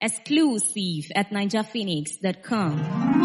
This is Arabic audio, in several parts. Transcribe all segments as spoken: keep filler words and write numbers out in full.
Exclusive at ninja phoenix dot com.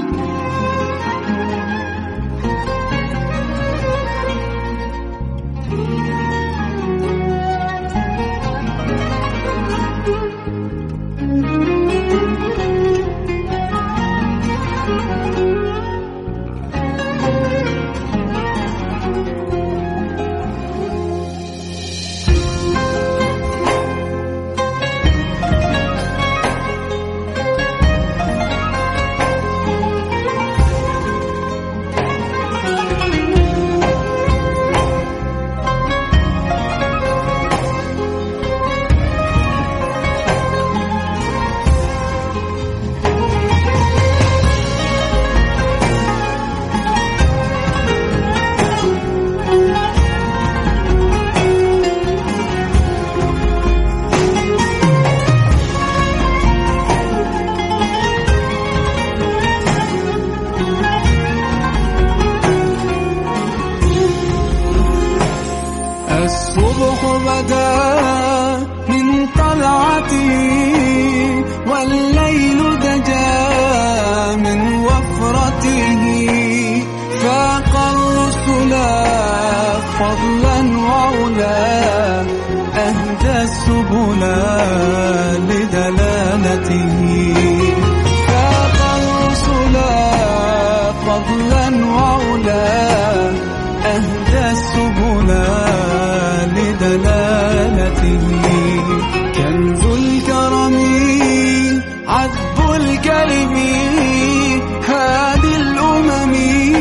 الصبح بدا من طلعته والليل دجا من وفرته فاق الرسل فضلا وعلا أهدى السبل لدلالته فاق الرسل فضلا وعلا أهدى السبل لدلالته كنز الكرم عذب الكلم هادي الأمم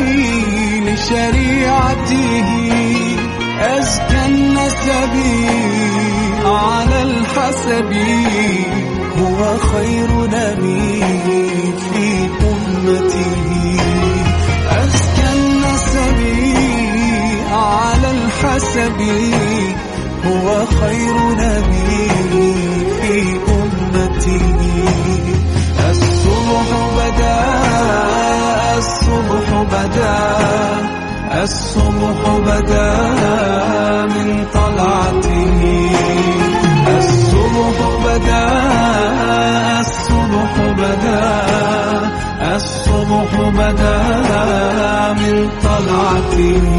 لشريعته أزكى النسب على الحسب هو خير نبي في أمته أزكى النسب على الحسب هو خير نبي في أمته الصبح بدا الصبح بدا الصبح بدا من طلعته الصبح بدا الصبح بدا الصبح بدا من طلعته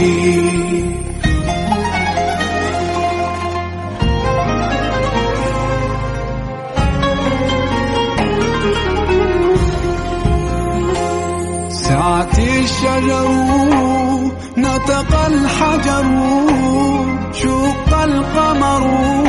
سعت الشجر نطق الحجر شق القمر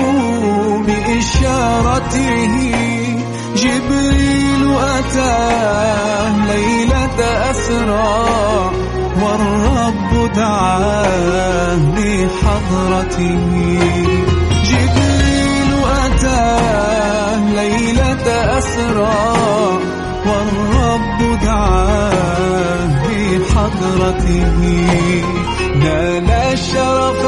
بإشارته جبريل أتاه ليلة أسرى والرب دعاه لحضرته جبريل أتاه ليلة أسرى والرب دعاه بحضرته نال الشرف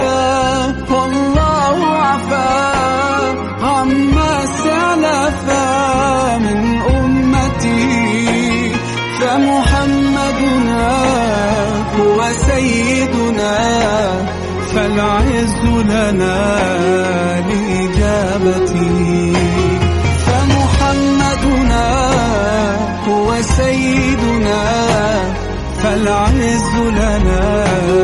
والله عفا عما سلف من أمتي فمحمدنا هو سيدنا فالعز لنا لإجابته فمحمدنا هو سيدنا فالعز لنا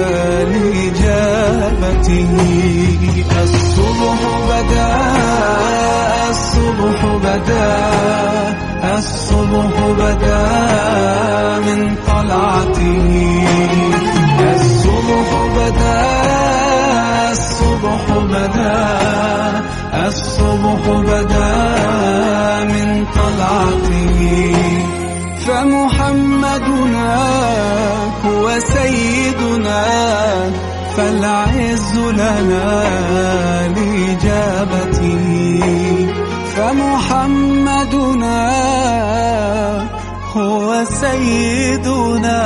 لإجابته الصبح بدا الصبح بدا الصبح بدا من طلعته الصبح بدا الصبح بدا الصبح بدا من طلعته فمحمدنا هو سيدنا فالعز لنا لإجابته فمحمدنا هو سيدنا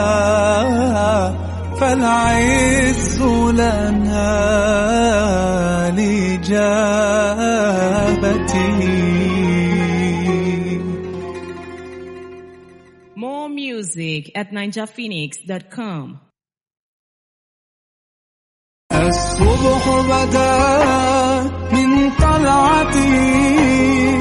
فالعز لنا لإجابته. More music at ninja phoenix dot com. الصبح بدا من طلعته